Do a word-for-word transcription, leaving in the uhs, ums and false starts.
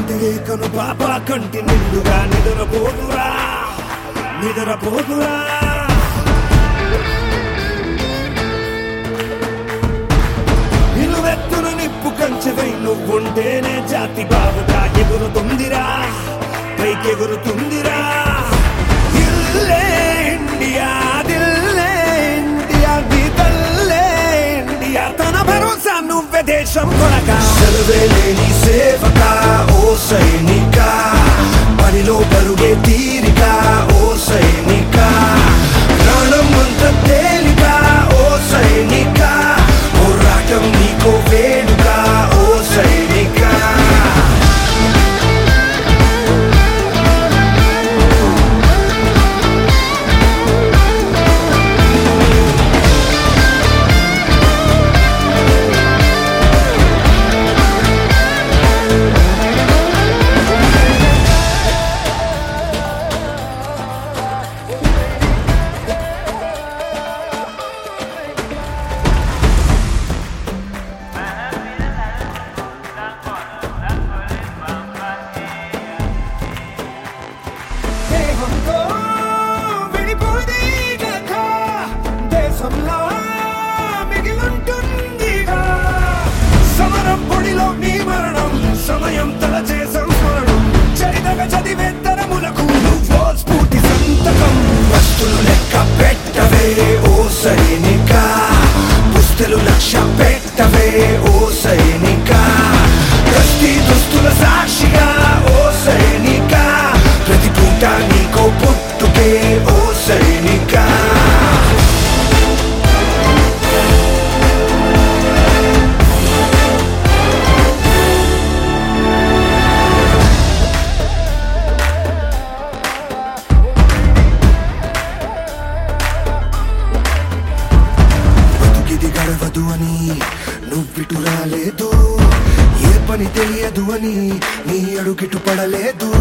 అదే కను పాప కంటి నిండుగా నిద్రపోదురా నిద్రపోదురా నిలువెత్తును నిప్పు కంచెవై నువ్వుంటేనే జాతి బావుగా ఎగురుతుందిరా పైకెగురుతుందిరా ఇల్లే ఇండియా దిల్లే ఇండియా నీ తల్లే ఇండియా తన భరోసా నువ్వే దేశం కొనక సెలవే లేని సేవక ఓ సైనిక పనిలో పరుగే తీరిక ఓ సైనిక ప్రాణం అంత తేలిక ఓ సైనిక పోరాటం నీకో వేడుక ఓ సైనిక సమరం పొడిలో నీ మరణం సమయం తలచే సంస్మరణం చరితగా చదివే తరములకు నువ్వో స్ఫూర్తి సంతకం వస్తులు లెక్క పెట్టవే ఓ సైనిక పుస్తలు లక్ష్య పెట్టవే ఓ సైనిక ప్రతి దుస్తుల సాక్షిగా ఓ సైనిక ప్రతి పూట నీకో పుట్టుకే ఓ సైనిక గడవదు అని నువ్విటు రాలేదు ఏ పని తెలియదు అని నీ అడుగిటు పడలేదు